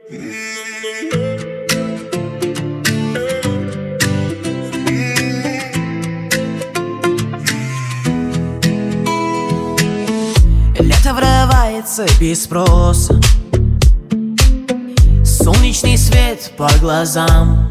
Лето врывается без спроса, солнечный свет по глазам.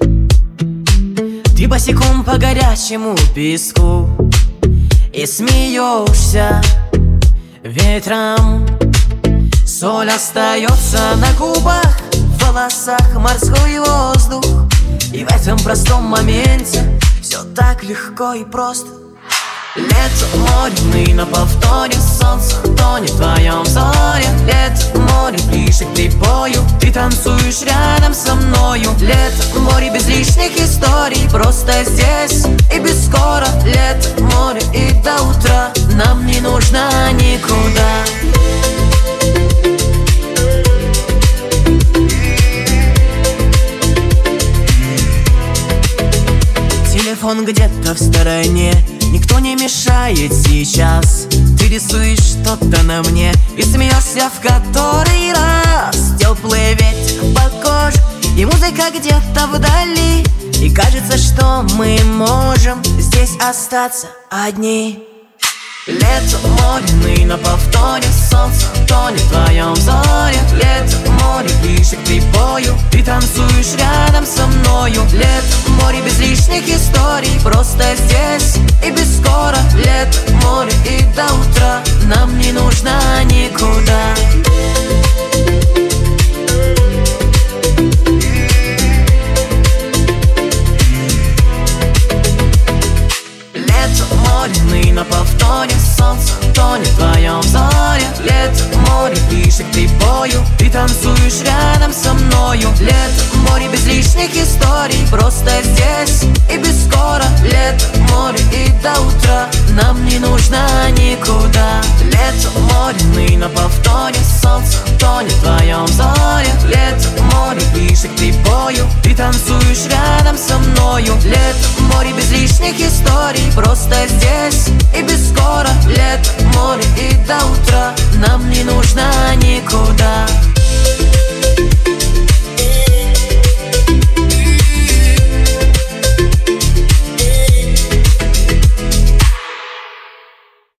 Ты босиком по горячему песку и смеешься ветром. Соль остается на губах, в волосах морской воздух. И в этом простом моменте все так легко и просто. Лето, море, мы на повторе, солнце тонет в твоем взоре. Лето, море, ближе к прибою, ты танцуешь рядом со мною. Лето, море без лишних историй, просто здесь и без скоро. Лето, море и до утра нам не нужно никуда. Телефон где-то в стороне, никто не мешает сейчас. Ты рисуешь что-то на мне и смеешься в который раз. Теплый ветер по коже и музыка где-то вдали. И кажется, что мы можем здесь остаться одни. Лето, море, мы на повторе, солнце тонет в твоем взоре. Лето, море, ближе к прибою, ты танцуешь рядом со мною. Лето, море без лишних историй, просто здесь и без скоро. Лето, море и до утра нам не нужно никуда. Мы на повторе, солнце тонет в твоем взоре. Лето, море, ближе к прибою, ты танцуешь рядом со мною. Лето, море без лишних историй, просто здесь и без скоро. Лето, море и до утра нам не нужно никуда. Лето, море, мы на повторе, солнце тонет в твоем взоре. Лето, море, ближе к прибою, ты танцуешь рядом со мною. Лето, море без лишних историй, просто здесь и без скоро. Лето, море и до утра нам не нужно никуда.